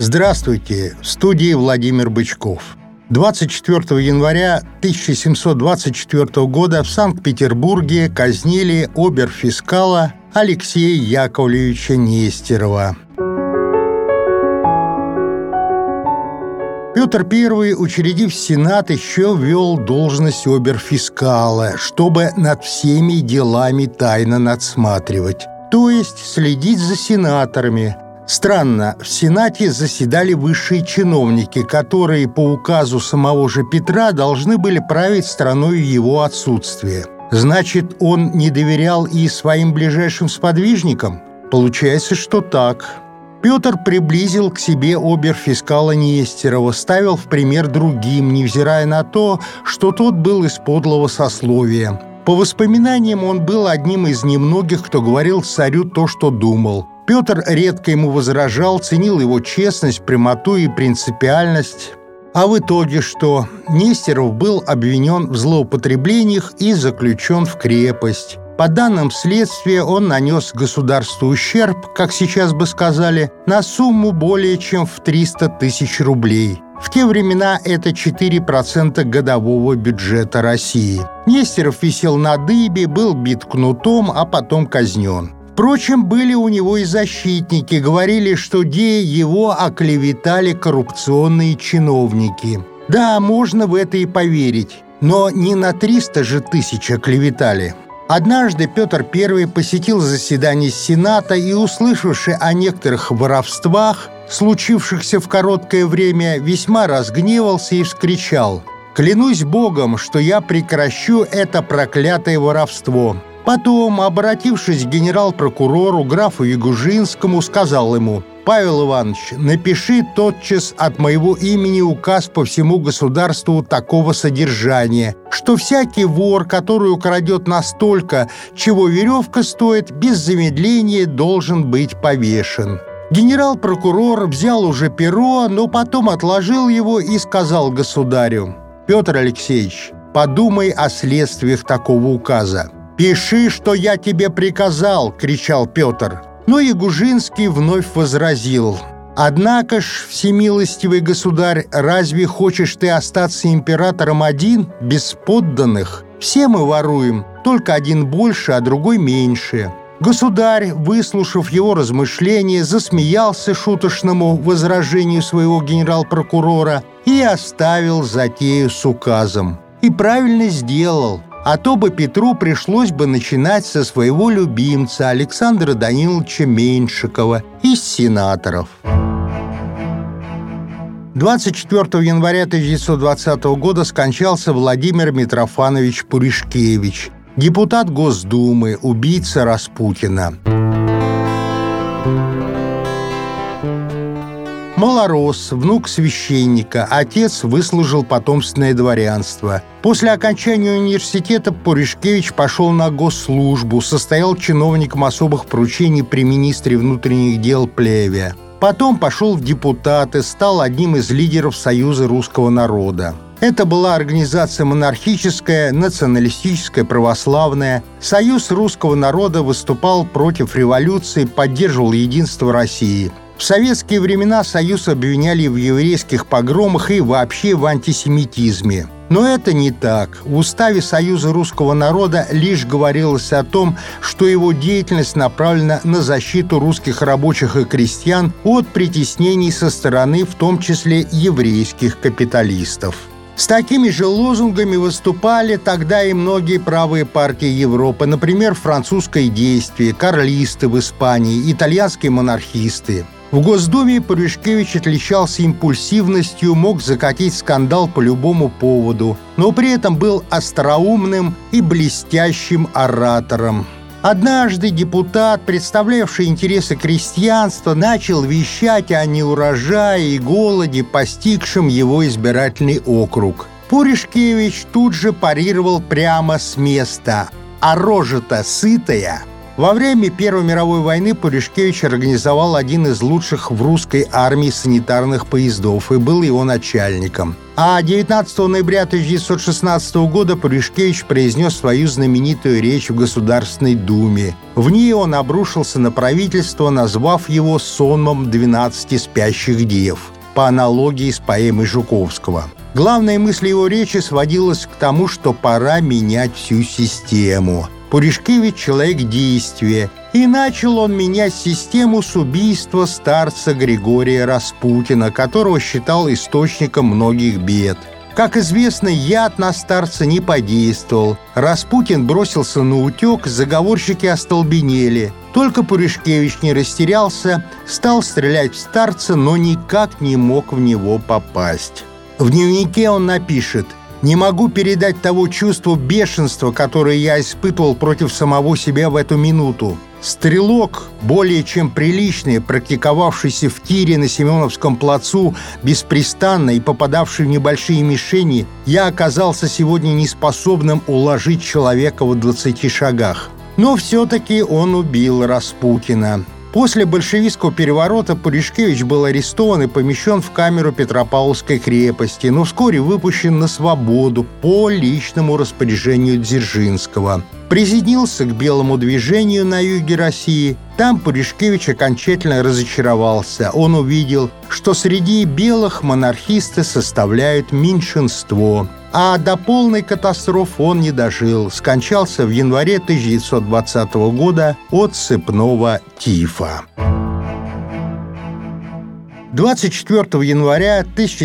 Здравствуйте! В студии Владимир Бычков. 24 января 1724 года в Санкт-Петербурге казнили обер-фискала Алексея Яковлевича Нестерова. Петр I, учредив Сенат, еще ввел должность обер-фискала, чтобы над всеми делами тайно надсматривать, то есть следить за сенаторами. Странно, в Сенате заседали высшие чиновники, которые по указу самого же Петра должны были править страной в его отсутствие. Значит, он не доверял и своим ближайшим сподвижникам? Получается, что так. Петр приблизил к себе обер-фискала Нестерова, ставил в пример другим, невзирая на то, что тот был из подлого сословия. По воспоминаниям, он был одним из немногих, кто говорил царю то, что думал. Петр редко ему возражал, ценил его честность, прямоту и принципиальность. А в итоге что? Нестеров был обвинен в злоупотреблениях и заключен в крепость. По данным следствия, он нанес государству ущерб, как сейчас бы сказали, на сумму более чем в 300 тысяч рублей. В те времена это 4% годового бюджета России. Нестеров висел на дыбе, был бит кнутом, а потом казнен. Впрочем, были у него и защитники, говорили, что его оклеветали коррупционные чиновники. Да, можно в это и поверить, но не на 300 же тысяч оклеветали. Однажды Петр I посетил заседание Сената и, услышавши о некоторых воровствах, случившихся в короткое время, весьма разгневался и вскричал: «Клянусь Богом, что я прекращу это проклятое воровство». Потом, обратившись к генерал-прокурору графу Ягужинскому, сказал ему: «Павел Иванович, напиши тотчас от моего имени указ по всему государству такого содержания, что всякий вор, который украдет настолько, чего веревка стоит, без замедления должен быть повешен». Генерал-прокурор взял уже перо, но потом отложил его и сказал государю: «Петр Алексеевич, подумай о следствиях такого указа». «Пиши, что я тебе приказал!» — кричал Петр. Но Ягужинский вновь возразил: «Однако ж, всемилостивый государь, разве хочешь ты остаться императором один, без подданных? Все мы воруем, только один больше, а другой меньше». Государь, выслушав его размышления, засмеялся шуточному возражению своего генерал-прокурора и оставил затею с указом. И правильно сделал. А то бы Петру пришлось бы начинать со своего любимца Александра Даниловича Меньшикова из сенаторов. 24 января 1920 года скончался Владимир Митрофанович Пуришкевич, депутат Госдумы, убийца Распутина. Малорос, внук священника, отец выслужил потомственное дворянство. После окончания университета Пуришкевич пошел на госслужбу, состоял чиновником особых поручений при министре внутренних дел Плеве. Потом пошел в депутаты, стал одним из лидеров Союза русского народа. Это была организация монархическая, националистическая, православная. Союз русского народа выступал против революции, поддерживал единство России. В советские времена Союз обвиняли в еврейских погромах и вообще в антисемитизме. Но это не так. В уставе Союза русского народа лишь говорилось о том, что его деятельность направлена на защиту русских рабочих и крестьян от притеснений со стороны, в том числе, еврейских капиталистов. С такими же лозунгами выступали тогда и многие правые партии Европы, например, французское действие, карлисты в Испании, итальянские монархисты. В Госдуме Пуришкевич отличался импульсивностью, мог закатить скандал по любому поводу, но при этом был остроумным и блестящим оратором. Однажды депутат, представлявший интересы крестьянства, начал вещать о неурожае и голоде, постигшем его избирательный округ. Пуришкевич тут же парировал прямо с места: «А рожа-то сытая». Во время Первой мировой войны Пуришкевич организовал один из лучших в русской армии санитарных поездов и был его начальником. А 19 ноября 1916 года Пуришкевич произнес свою знаменитую речь в Государственной Думе. В ней он обрушился на правительство, назвав его «сонмом 12 спящих дев», по аналогии с поэмой Жуковского. Главная мысль его речи сводилась к тому, что пора менять всю систему. Пуришкевич – человек действия, и начал он менять систему с убийства старца Григория Распутина, которого считал источником многих бед. Как известно, яд на старца не подействовал. Распутин бросился на утек, заговорщики остолбенели. Только Пуришкевич не растерялся, стал стрелять в старца, но никак не мог в него попасть. В дневнике он напишет: «Не могу передать того чувства бешенства, которое я испытывал против самого себя в эту минуту. Стрелок, более чем приличный, практиковавшийся в тире на Семеновском плацу, беспрестанно и попадавший в небольшие мишени, я оказался сегодня неспособным уложить человека в 20 шагах. Но все-таки он убил Распутина». После большевистского переворота Пуришкевич был арестован и помещен в камеру Петропавловской крепости, но вскоре выпущен на свободу по личному распоряжению Дзержинского. Присоединился к Белому движению на юге России. Там Пуришкевич окончательно разочаровался. Он увидел, что среди белых монархисты составляют меньшинство. А до полной катастрофы он не дожил. Скончался в январе 1920 года от сыпного тифа. 24 января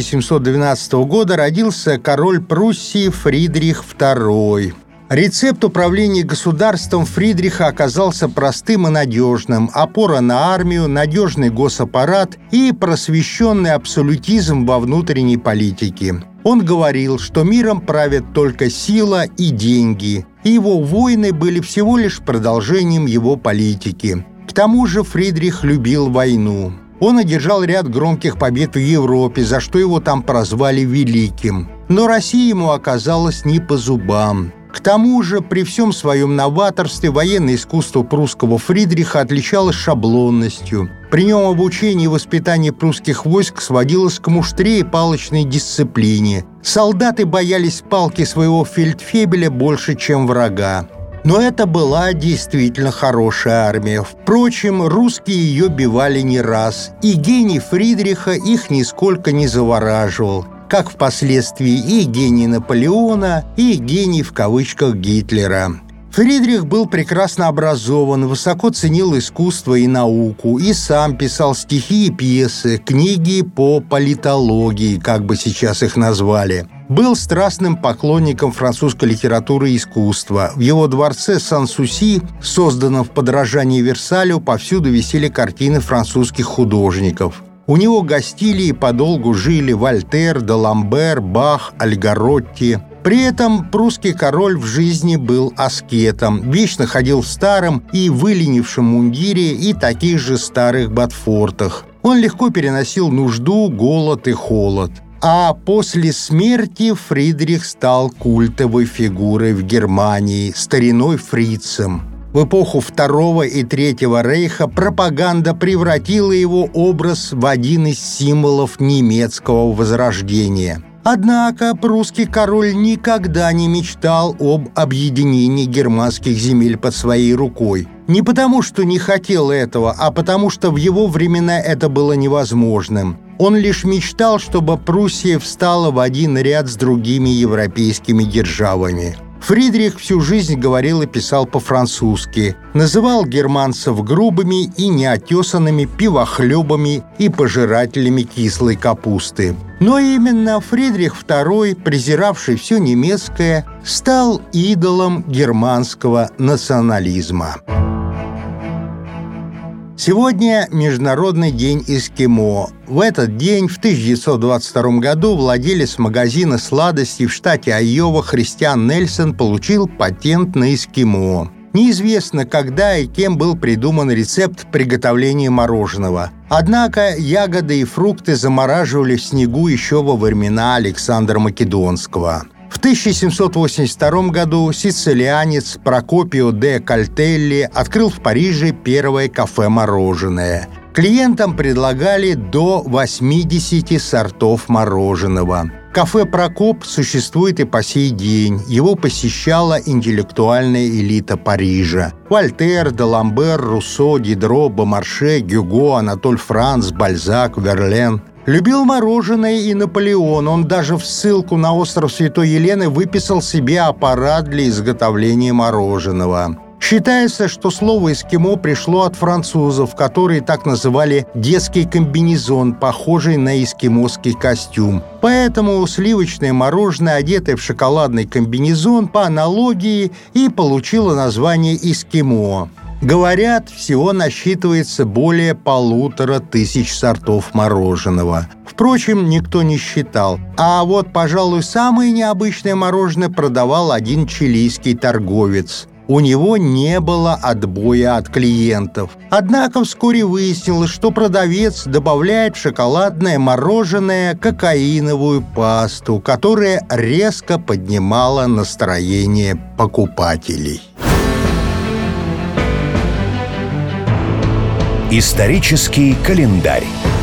1712 года родился король Пруссии Фридрих II. Рецепт управления государством Фридриха оказался простым и надежным: опора на армию, надежный госаппарат и просвещенный абсолютизм во внутренней политике. Он говорил, что миром правят только сила и деньги, и его войны были всего лишь продолжением его политики. К тому же Фридрих любил войну. Он одержал ряд громких побед в Европе, за что его там прозвали Великим. Но Россия ему оказалась не по зубам. К тому же, при всем своем новаторстве, военное искусство прусского Фридриха отличалось шаблонностью. При нем обучение и воспитание прусских войск сводилось к муштре и палочной дисциплине. Солдаты боялись палки своего фельдфебеля больше, чем врага. Но это была действительно хорошая армия. Впрочем, русские ее бивали не раз, и гений Фридриха их нисколько не завораживал, как впоследствии и гений Наполеона, и гений в кавычках Гитлера. Фридрих был прекрасно образован, высоко ценил искусство и науку, и сам писал стихи и пьесы, книги по политологии, как бы сейчас их назвали. Был страстным поклонником французской литературы и искусства. В его дворце Сан-Суси, созданном в подражании Версалю, повсюду висели картины французских художников. У него гостили и подолгу жили Вольтер, Даламбер, Бах, Альгаротти. При этом прусский король в жизни был аскетом, вечно ходил в старом и выленившем мундире и таких же старых ботфортах. Он легко переносил нужду, голод и холод. А после смерти Фридрих стал культовой фигурой в Германии, стариной фрицем. В эпоху Второго и Третьего рейха пропаганда превратила его образ в один из символов немецкого возрождения. Однако прусский король никогда не мечтал об объединении германских земель под своей рукой. Не потому, что не хотел этого, а потому, что в его времена это было невозможным. Он лишь мечтал, чтобы Пруссия встала в один ряд с другими европейскими державами. Фридрих всю жизнь говорил и писал по-французски, называл германцев грубыми и неотесанными пивохлебами и пожирателями кислой капусты. Но именно Фридрих II, презиравший все немецкое, стал идолом германского национализма. Сегодня Международный день эскимо. В этот день, в 1922 году, владелец магазина сладостей в штате Айова Христиан Нельсон получил патент на эскимо. Неизвестно, когда и кем был придуман рецепт приготовления мороженого. Однако ягоды и фрукты замораживали в снегу еще во времена Александра Македонского. В 1782 году сицилианец Прокопио де Кальтелли открыл в Париже первое кафе-мороженое. Клиентам предлагали до 80 сортов мороженого. Кафе «Прокоп» существует и по сей день. Его посещала интеллектуальная элита Парижа. Вольтер, Даламбер, Руссо, Дидро, Бомарше, Гюго, Анатоль Франц, Бальзак, Верлен. Любил мороженое и Наполеон. Он даже в ссылку на остров Святой Елены выписал себе аппарат для изготовления мороженого. Считается, что слово «эскимо» пришло от французов, которые так называли детский комбинезон, похожий на эскимосский костюм. Поэтому сливочное мороженое, одетое в шоколадный комбинезон, по аналогии и получило название «эскимо». Говорят, всего насчитывается более 1500 сортов мороженого. Впрочем, никто не считал. А вот, пожалуй, самое необычное мороженое продавал один чилийский торговец. У него не было отбоя от клиентов. Однако вскоре выяснилось, что продавец добавляет в шоколадное мороженое кокаиновую пасту, которая резко поднимала настроение покупателей. Исторический календарь.